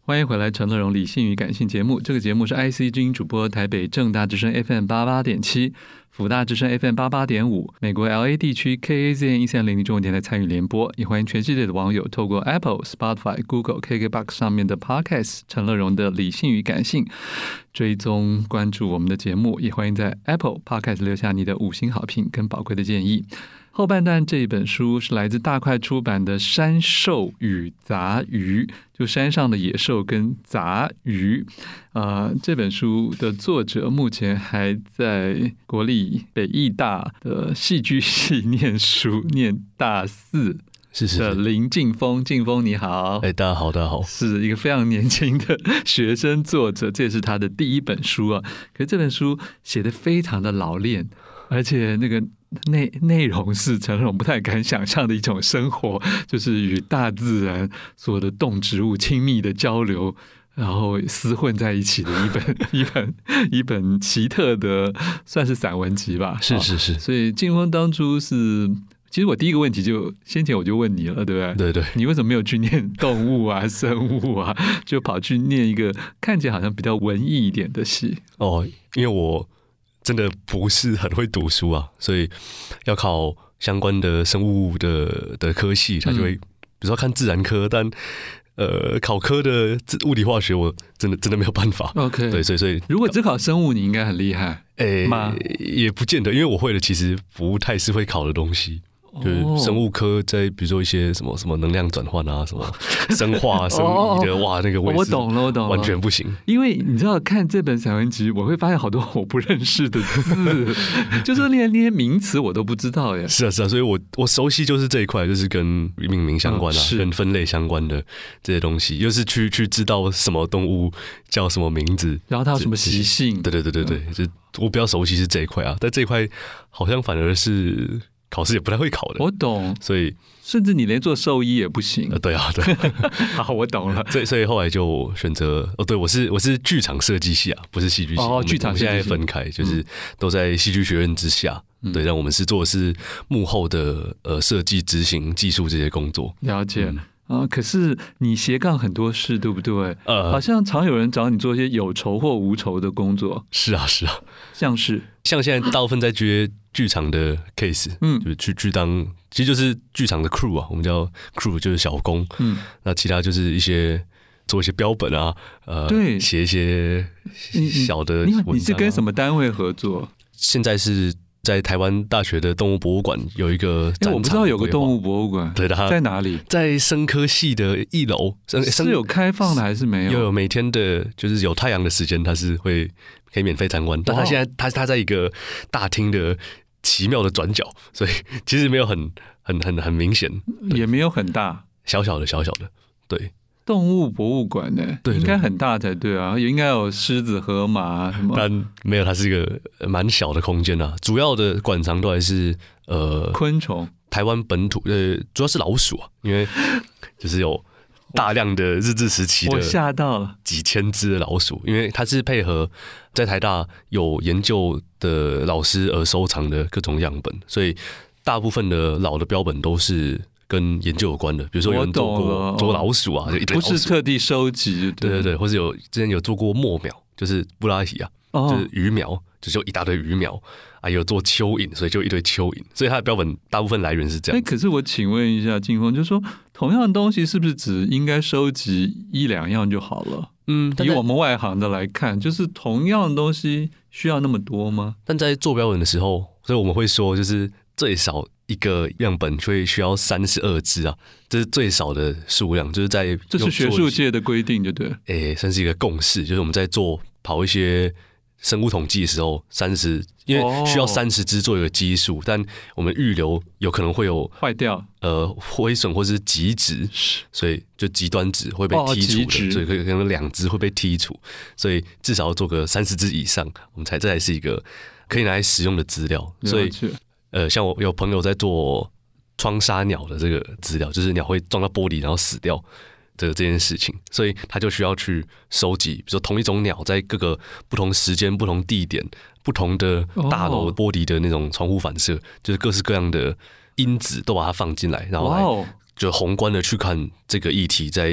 欢迎回来，陈乐融理性与感性节目。这个节目是 IC 之音主播，台北正大之声 FM88.7， 辅大之声 FM88.5， 美国 LA 地区 KAZN 1300中文电台参与联播。也欢迎全世界的网友透过 Apple、Spotify、Google、KKBOX 上面的 Podcast 陈乐融的理性与感性追踪关注我们的节目，也欢迎在 Apple Podcast 留下你的5星好评跟宝贵的建议。后半段这一本书是来自大块出版的《山兽与杂鱼》，就山上的野兽跟杂鱼。这本书的作者目前还在国立北艺大的戏剧系念书，念大4。是林劲峰，劲峰你好。 大家好，大家好。 是一个非常年轻的学生作者，这也是他的第一本书啊。可是这本书写得非常的老练，而且那个内容是陈乐融不太敢想象的一种生活，就是与大自然所有的动植物亲密的交流，然后厮混在一起的一本奇特的算是散文集吧。 是。 所以劲峰当初是，其实我第一个问题就先前我就问你了，对不对？ 对， 你为什么没有去念动物啊、生物啊，就跑去念一个看起来好像比较文艺一点的系？ 因为我真的不是很会读书啊，所以要考相关的生物的科系，他就会比如说看自然科，但考科的物理化学我真的没有办法。 OK， 对，所以如果只考生物，你应该很厉害。 也不见得，因为我会的其实不太是会考的东西。就是生物科在比如说一些什么能量转换啊，什么生化生理的，哇，那个我懂了， 完全不行。 因为你知道看这本散文集，我会发现好多我不认识的字，就是连那些名词我都不知道耶。 是啊，所以我熟悉就是这一块，就是跟命名相关啊，跟分类相关的这些东西，又是去知道什么动物叫什么名字， 然后它有什么习性。 对，就我比较熟悉是这一块啊，但这一块好像反而是考试也不太会考的。 我懂， 所以甚至你连做兽医也不行。 对。 好，我懂了。 所以后来就选择对，我是剧场设计系啊，不是戏剧系。 剧场设计系现在分开，就是都在戏剧学院之下。对，但我们做的是幕后的设计、执行、技术这些工作。 了解。可是你斜杠很多事，对不对？好像常有人找你做一些有酬或无酬的工作。 是啊， 像现在大部分在接剧场的 case，就是去当，其实就是剧场的 crew 啊，我们叫 crew 就是小工。那其他就是做一些标本啊， 对， 写一些小的文章啊。 你是跟什么单位合作？ 现在是在台湾大学的动物博物馆有一个展场。 我不知道有个动物博物馆。 对的， 在哪里？ 在生科系的1楼。 是有开放的还是没有？ 有每天的，就是有太阳的时间，它是可以免费参观。但它现在它在一个大厅的奇妙的转角，所以其实没有很明显， 也没有很大， 小小的，对。 动物博物馆呢？ 对， 应该很大才对啊，也应该有狮子、河马什么。 但没有，它是一个蛮小的空间啊。主要的馆藏都还是昆虫， 台湾本土主要是老鼠啊，因为就是有大量的日治时期的， 我吓到了几千只的老鼠，因为它是配合在台大有研究的老师而收藏的各种样本，所以大部分的老的标本都是跟研究有关的，比如说有人做过捉老鼠啊，就一堆老鼠， 不是特地收集。 对，或是之前有做过墨苗，就是布拉提啊，就是鱼苗，就一大堆鱼苗啊，有做蚯蚓，所以就一堆蚯蚓，所以它的标本大部分来源是这样。 可是我请问一下劲峰，就是说同样的东西是不是只应该收集1-2样就好了？以我们外行的来看，就是同样的东西需要那么多吗？ 但在做标本的时候，所以我们会说，就是最少一个样本会需要32只啊，这是最少的数量，就是这是学术界的规定，就对。 算是一个共识，就是我们在跑一些生物统计的时候，30，因为需要30只做一个基数，但我们预留有可能会有坏掉、 毁损或是极值，所以就极端值会被剔除的，所以可能2只会被剔除，所以至少要做个30只以上，我们这才是一个可以拿来使用的资料。所以像我有朋友在做窗纱鸟的这个资料，就是鸟会撞到玻璃然后死掉这件事情，所以他就需要去收集，比如说同一种鸟在各个不同时间、不同地点、不同的大楼玻璃的那种窗户反射，就是各式各样的因子都把它放进来，然后来就宏观的去看这个议题在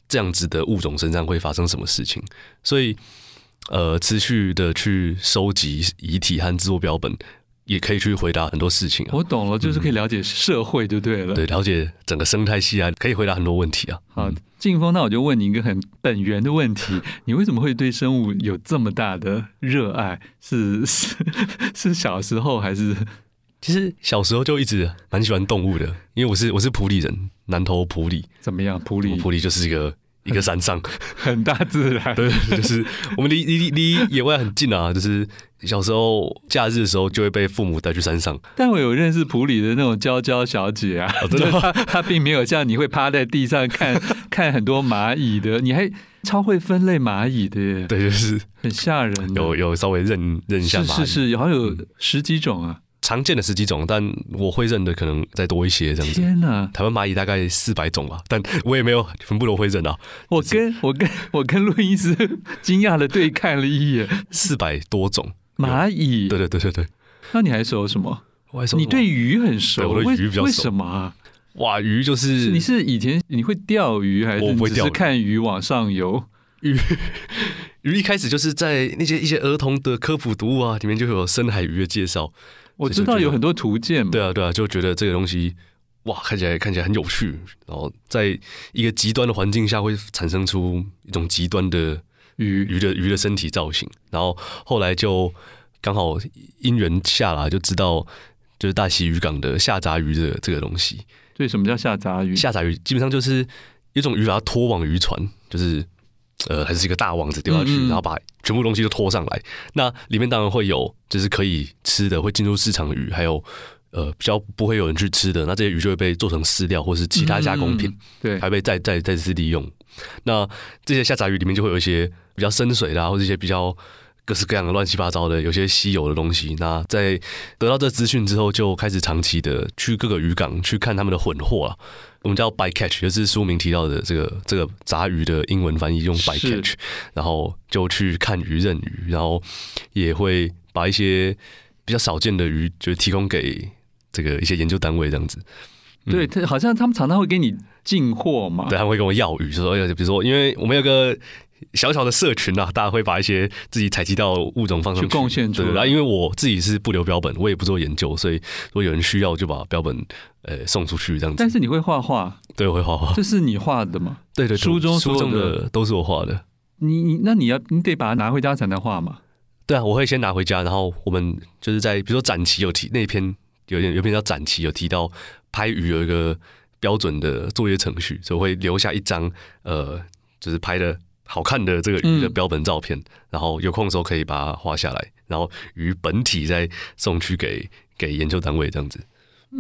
这样子的物种身上会发生什么事情，所以持续的去收集遗体和制作标本，也可以去回答很多事情啊。 我懂了，就是可以了解社会就对了。 对，了解整个生态系啊，可以回答很多问题啊。 好，劲峰，那我就问你一个很本源的问题：你为什么会对生物有这么大的热爱？是小时候还是？ 其实小时候就一直蛮喜欢动物的，因为我是埔里人，南投埔里。 怎么样？埔里就是一个山上， 很大自然。 对，就是我们离野外很近啊，就是小时候假日的时候就会被父母带去山上。 但我有认识埔里的那种娇娇小姐啊，就是她并没有像你会趴在地上看很多蚂蚁的，你还超会分类蚂蚁的耶。 对，就是很吓人的。 有稍微认一下蚂蚁， 是，好像有10几种啊。 常见的10几种，但我会认的可能再多一些这样子。 天哪， 台湾蚂蚁大概400种吧，但我也没有全部都会认啊。 我跟录音师惊讶的对看了一眼 ，400多种蚂蚁。 对。 那你还熟什么？ 我还熟。 你对鱼很熟， 对，我对鱼比较熟。 为什么啊？ 哇，鱼就是你是以前你会钓鱼，还是你只是看鱼往上游？ 鱼一开始就是在一些儿童的科普读物啊，里面就有深海鱼的介绍。 我知道有很多图鉴嘛。 对啊，就觉得这个东西哇，看起来很有趣，然后在一个极端的环境下会产生出一种极端的鱼的身体造型，然后后来就刚好因缘下来就知道，就是大溪渔港的下杂鱼的这个东西。 对，什么叫下杂鱼？ 下杂鱼基本上就是有一种鱼把它拖往渔船，就是还是一个大网子丢下去，然后把全部东西都拖上来。那里面当然会有就是可以吃的，会进入市场的鱼，还有比较不会有人去吃的。那这些鱼就会被做成饲料或是其他加工品， 对， 还被再次利用。那这些下杂鱼里面就会有一些比较深水的，或者一些比较各式各样的乱七八糟的，有些稀有的东西。那在得到这资讯之后，就开始长期的去各个渔港去看他们的混货啊。我们叫 bycatch， 就是书名提到的这个杂鱼的英文翻译用 bycatch， 然后就去看鱼认鱼，然后也会把一些比较少见的鱼就提供给这个一些研究单位这样子。 对，好像他们常常会给你进货嘛。 对，他们会跟我要鱼，说比如说，因为我们有个小小的社群啊，大家会把一些自己采集到物种放上去贡献出来。 对，因为我自己是不留标本，我也不做研究，所以如果有人需要，就把标本送出去这样子。 但是你会画画？ 对，我会画画。 这是你画的吗？ 对，书中的都是我画的。 那你得把它拿回家才能画嘛？ 对啊，我会先拿回家，然后我们就是在比如说展期有提那篇有篇叫展期有提到拍鱼有一个标准的作业程序，所以我会留下一张就是拍的好看的这个鱼的标本照片，然后有空的时候可以把它画下来，然后鱼本体再送去给研究单位这样子。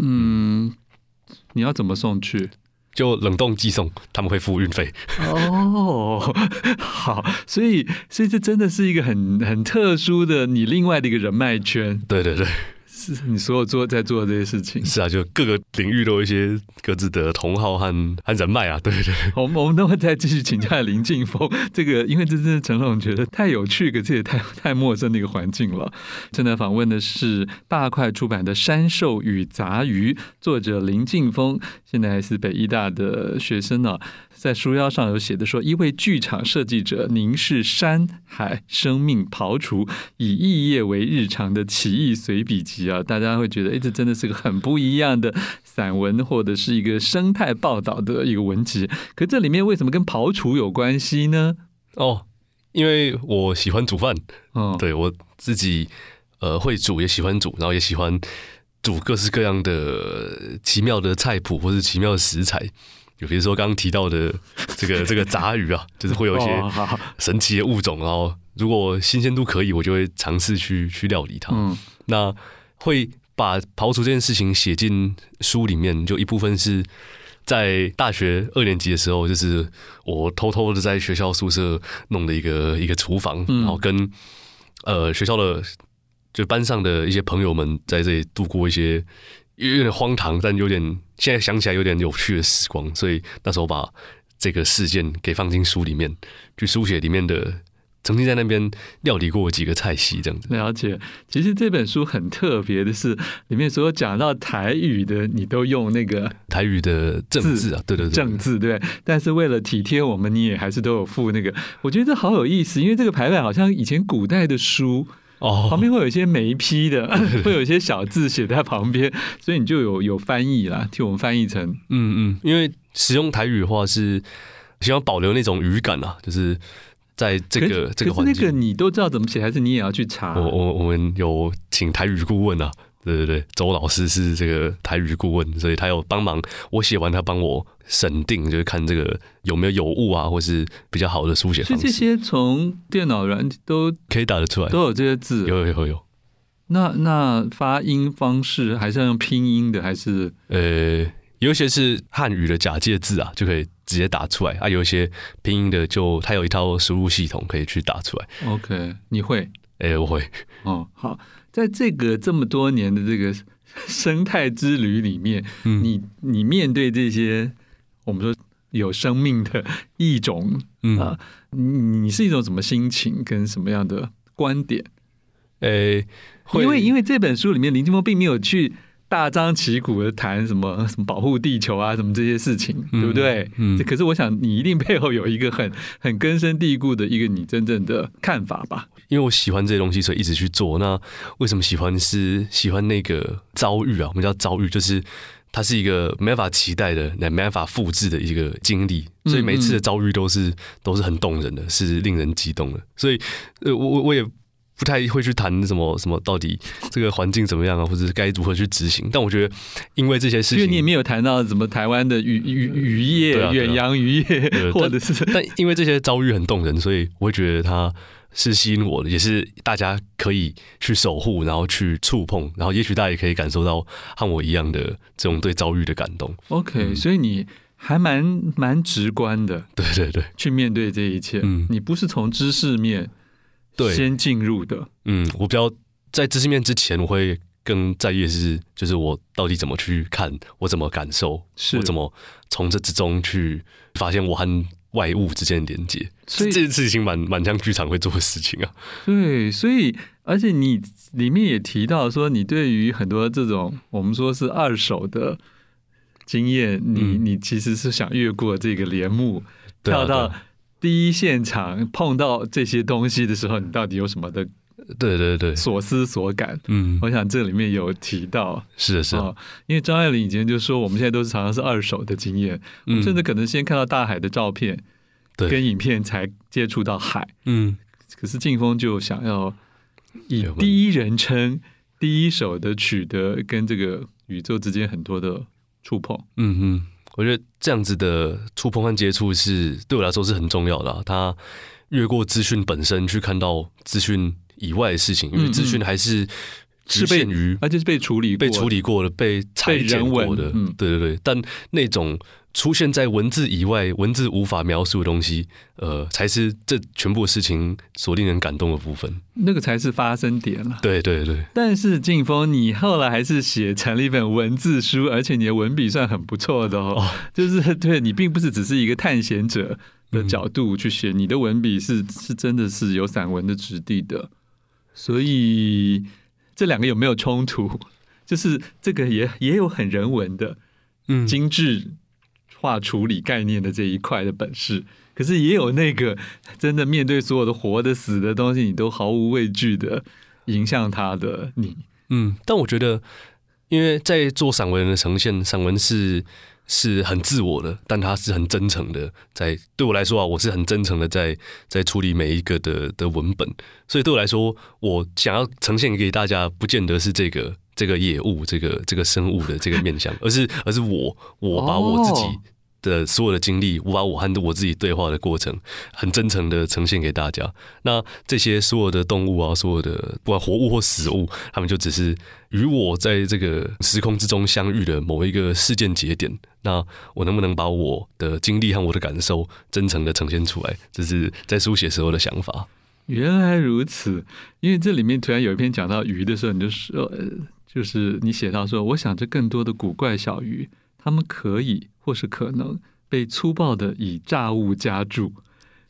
你要怎么送去？ 就冷冻寄送，他们会付运费。 哦，好，所以这真的是一个很特殊的你另外的一个人脉圈。 对， 是你所有在做这些事情。 是啊，就各个领域都有一些各自的同好和人脉啊。对。 我们都会再继续请教林劲峰这个，因为这真的陈龙觉得太有趣，可是也太陌生的一个环境了。正在访问的是大块出版的《山兽与杂鱼》，作者林劲峰，现在还是北医大的学生呢。在书腰上有写的说，一位剧场设计者凝视山海生命刨除，以异业为日常的奇异随笔集啊，大家会觉得这真的是个很不一样的散文，或者是一个生态报道的一个文集。可这里面为什么跟刨除有关系呢？ 因为我喜欢煮饭，对，我自己会煮，也喜欢煮，然后也喜欢煮各式各样的奇妙的菜谱或是奇妙的食材。比如说刚刚提到的这个杂鱼啊，就是会有一些神奇的物种，然后如果新鲜度可以，我就会尝试去料理它。那会把刨除这件事情写进书里面，就一部分是在大学2年级的时候，就是我偷偷的在学校宿舍弄的一个厨房，然后跟学校的就班上的一些朋友们在这里度过一些有点荒唐，但现在想起来有点有趣的时光，所以那时候把这个事件给放进书里面，去书写里面的曾经在那边料理过几个菜系这样子。 了解。其实这本书很特别的是，里面所有讲到台语的，你都用那个台语的正字啊，对对对， 正字对。但是为了体贴我们，你也还是都有附那个。我觉得这好有意思，因为这个排版好像以前古代的书。旁边会有一些眉批的，会有一些小字写在旁边，所以你就有翻译啦，替我们翻译成因为使用台语的话是希望保留那种语感啊，就是在这个环境。 可是那个你都知道怎么写，还是你也要去查？ 我们有请台语顾问啊。对对对，周老师是这个台语顾问，所以他有帮忙我写完，他帮我审定，就是看这个有没有有误啊，或是比较好的书写方式。 所以这些从电脑软体都可以打得出来， 都有这些字。 有。 那发音方式还是要用拼音的，还是有一些是汉语的假借字啊，就可以直接打出来啊。有一些拼音的就它有一套输入系统可以去打出来。 OK， 你会？ 我会。 好。在这个这么多年的这个生态之旅里面，你面对这些我们说有生命的异种你是一种什么心情跟什么样的观点？因为这本书里面林金峰并没有去大张旗鼓的谈什么保护地球啊什么这些事情，对不对？可是我想你一定背后有一个很根深蒂固的一个你真正的看法吧。 因为我喜欢这些东西，所以一直去做。那为什么喜欢？是喜欢那个遭遇啊，我们叫遭遇，就是它是一个没办法期待的、没办法复制的一个经历，所以每次的遭遇都是很动人的，是令人激动的。所以我也不太会去谈什么到底这个环境怎么样啊，或者该如何去执行。但我觉得，因为这些事情， 因为你也没有谈到什么台湾的渔业、远洋渔业，或者是， 但因为这些遭遇很动人，所以我会觉得它是吸引我的，也是大家可以去守護，然后去触碰，然后也许大家也可以感受到和我一样的这种对遭遇的感动。 OK，所以你还蛮直观的， 对， 去面对这一切。你不是从知识面先进入的。 我比较在知识面之前，我会更在意的是，就是我到底怎么去看，我怎么感受，我怎么从这之中去发现我和外物之间的连接，所以这件事情蛮像剧场会做的事情啊。 对，所以而且你里面也提到说，你对于很多这种我们说是二手的经验，你其实是想越过这个帘幕，跳到第一现场碰到这些东西的时候，你到底有什么的？ 对， 所思所感。我想这里面有提到， 是的， 因为张爱玲以前就说，我们现在都是常常是二手的经验，我们甚至可能先看到大海的照片，跟影片才接触到海。可是劲风就想要以第一人称、第一手的取得跟这个宇宙之间很多的触碰。 我觉得这样子的触碰和接触是对我来说是很重要的它越过资讯本身去看到资讯以外的事情，因为资讯还是局限于， 而且是被处理过的、被裁剪过的。对，但那种出现在文字以外、文字无法描述的东西，才是这全部事情所令人感动的部分。 那个才是发生点了。 对。 但是劲风，你后来还是写成了一本文字书，而且你的文笔算很不错的就是对你并不是只是一个探险者的角度去写，你的文笔是真的是有散文的质地的。所以这两个有没有冲突？就是这个也有很人文的精致化处理概念的这一块的本事，可是也有那个真的面对所有的活的死的东西，你都毫无畏惧的迎向它的你。 但我觉得，因为在做散文的呈现，散文是很自我的，但它是很真诚的。对我来说我是很真诚的在处理每一个的文本，所以对我来说，我想要呈现给大家，不见得是这个野物、这个生物的这个面向，而是我把我自己的所有的经历，我把我和我自己对话的过程，很真诚的呈现给大家。那这些所有的动物啊，所有的不管活物或死物，他们就只是与我在这个时空之中相遇的某一个事件节点。那我能不能把我的经历和我的感受真诚的呈现出来，这是在书写时候的想法。 原来如此，因为这里面突然有一篇讲到鱼的时候，你就说，就是你写到说，我想着更多的古怪小鱼，它们可以或是可能被粗暴的以炸物夹住，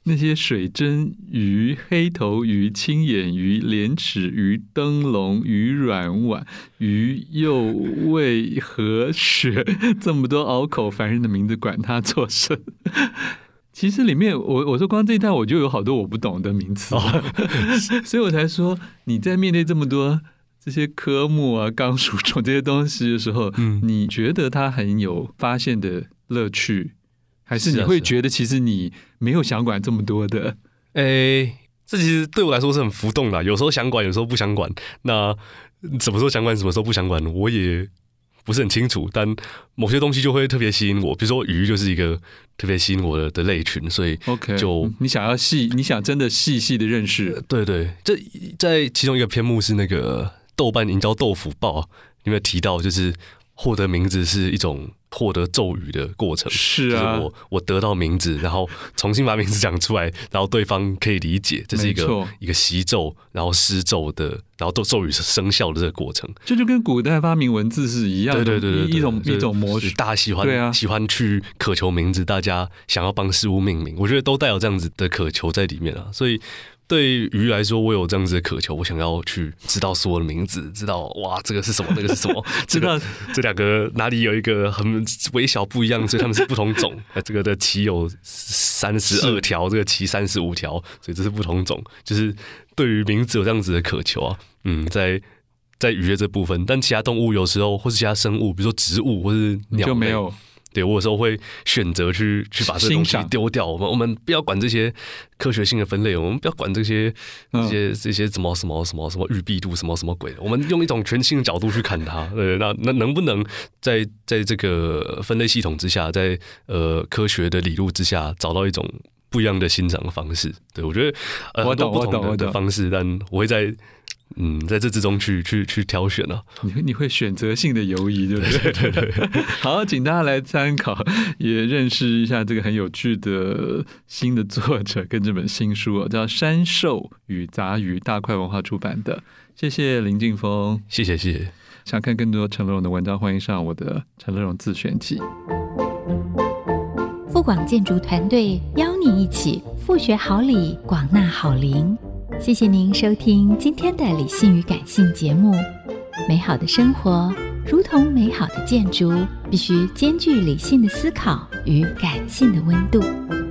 那些水针鱼、黑头鱼、青眼鱼、莲齿鱼、灯笼鱼、软碗鱼、右胃和血，这么多拗口烦人的名字，管它作甚？其实里面我说光这一段我就有好多我不懂的名词，所以我才说你在面对这么多这些科目啊、纲属种这些东西的时候，你觉得它很有发现的乐趣，还是你会觉得其实你没有想管这么多的？ 这其实对我来说是很浮动的，有时候想管，有时候不想管。那什么时候想管，什么时候不想管，我也不是很清楚。但某些东西就会特别吸引我，比如说鱼就是一个特别吸引我的类群，所以就你想真的细细的认识。 对对，这在其中一个篇目是那个豆瓣营销豆腐报，有没有提到就是获得名字是一种获得咒语的过程？ 是啊， 就是我得到名字，然后重新把名字讲出来，然后对方可以理解，这是一个习咒，然后施咒的，然后咒语生效的这个过程。 这就跟古代发明文字是一样的， 对， 一种模式。 大家喜欢去渴求名字，大家想要帮事物命名，我觉得都带有这样子的渴求在里面啊，所以。对鱼来说，我有这样子的渴求，我想要去知道所有的名字，知道哇这个是什么，那个是什么，知道这两个哪里有一个很微小不一样，所以他们是不同种。这个的鳍有32条，这个鳍35条，所以这是不同种。就是对于名字有这样子的渴求啊，在鱼的这部分，但其他动物有时候或是其他生物，比如说植物或是鸟类就没有。对，我有时候会选择去把这个东西丢掉。我们不要管这些科学性的分类，我们不要管这些什么玉璧度什么鬼的，我们用一种全新的角度去看它。对，那能不能在这个分类系统之下，在科学的理路之下，找到一种不一样的欣赏的方式？对，我觉得很多不同的方式，但我会在这之中去挑选啊。 你会选择性的游移，对不对？对。好，请大家来参考，也认识一下这个很有趣的新的作者跟这本新书叫《山兽与杂鱼》，大块文化出版的。谢谢林劲峰， 谢谢。 想看更多陈乐融的文章，欢迎上我的陈乐融自选集。 富广建筑团队邀你一起复学好礼，广纳好邻。谢谢您收听今天的理性与感性节目。美好的生活如同美好的建筑，必须兼具理性的思考与感性的温度。